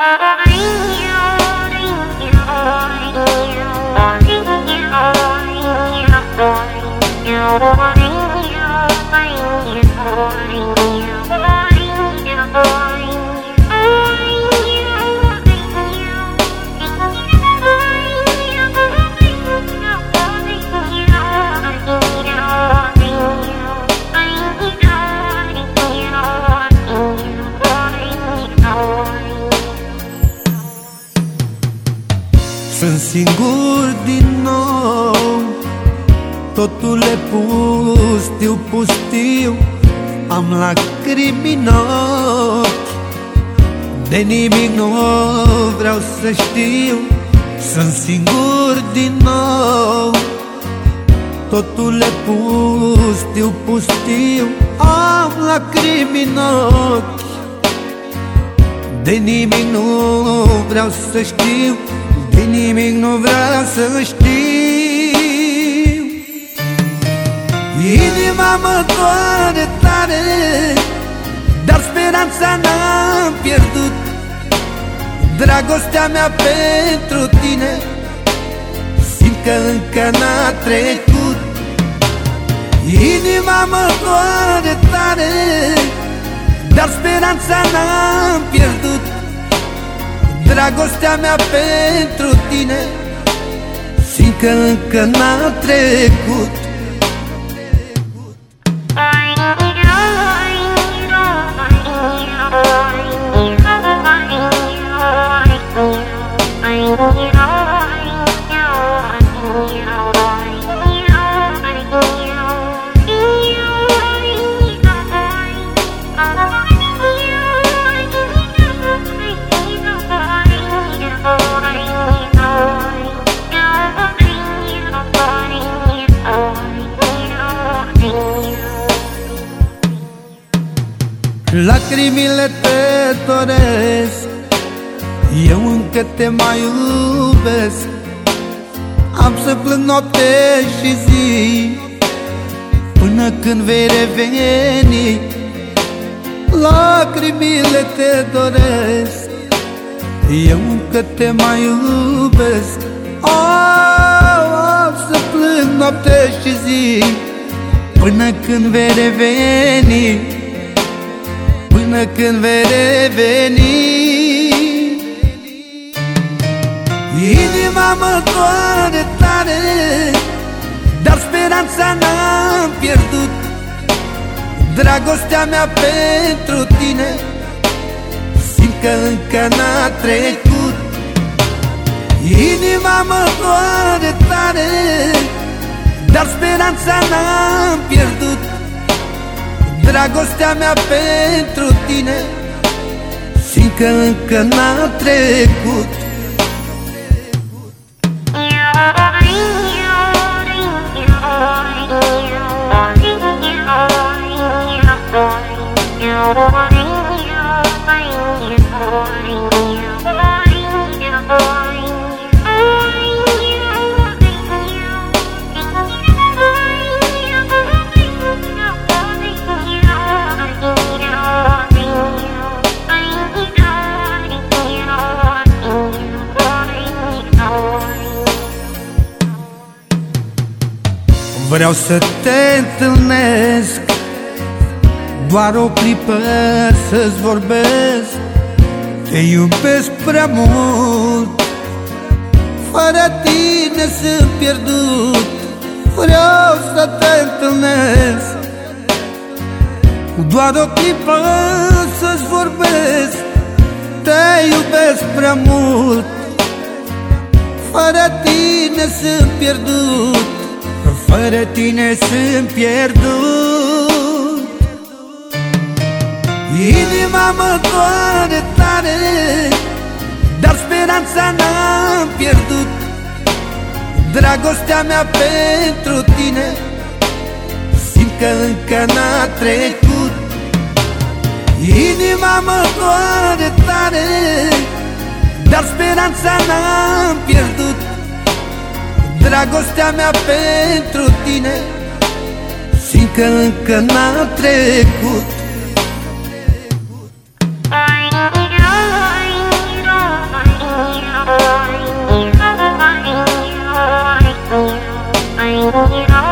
Sunt singur din nou, totul e pustiu, pustiu. Am lacrimi în ochi, de nimic nu vreau să știu. Sunt singur din nou, totul e pustiu, pustiu. Am lacrimi în ochi, de nimic nu vreau să știu. De nimic nu vreau să știu. Inima mă doare tare, dar speranța n-am pierdut. Dragostea mea pentru tine simt că încă n-a trecut. Inima mă doare tare, dar speranța n-am pierdut. Dragostea mea pentru tine simt că încă n-a trecut. Lacrimile te doresc, eu încă te mai iubesc. Am să plâng noapte și zi, până când vei reveni. Lacrimile te doresc, eu încă te mai iubesc. Am să plâng noapte și zi, până când vei reveni. Până când vei reveni. Inima mă doare tare, dar speranța n-am pierdut. Dragostea mea pentru tine simt că încă n-a trecut. Inima mă doare tare, dar speranța n-am pierdut. Dragostea mea pentru tine simt că încă n-a trecut. Vreau să te întâlnesc, doar o clipă să-ți vorbesc. Te iubesc prea mult, fără tine sunt pierdut. Vreau să te întâlnesc, doar o clipă să-ți vorbesc. Te iubesc prea mult, fără tine sunt pierdut. Fără tine sunt pierdut. Inima mă doare tare, dar speranța n-am pierdut. Dragostea mea pentru tine simt că încă n-a trecut. Inima mă doare tare, dar speranța n-am pierdut. Dragostea mea pentru tine simt că încă n-a trecut. Muzica